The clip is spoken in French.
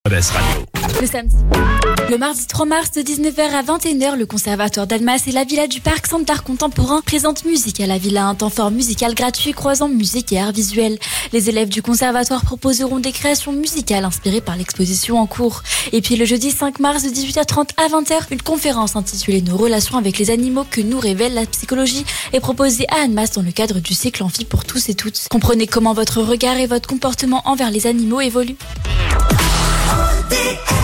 Best Radio. Le samedi. Le mardi 3 mars de 19h à 21h, le Conservatoire d'Annemasse et la Villa du Parc Centre d'Art Contemporain présentent Musique à la Villa, un temps fort musical gratuit croisant musique et art visuel. Les élèves du Conservatoire proposeront des créations musicales inspirées par l'exposition en cours. Et puis le jeudi 5 mars de 18h30 à 20h, une conférence intitulée Nos relations avec les animaux que nous révèle la psychologie est proposée à Annemasse dans le cadre du cycle Amphi pour tous et toutes. Comprenez comment votre regard et votre comportement envers les animaux évoluent.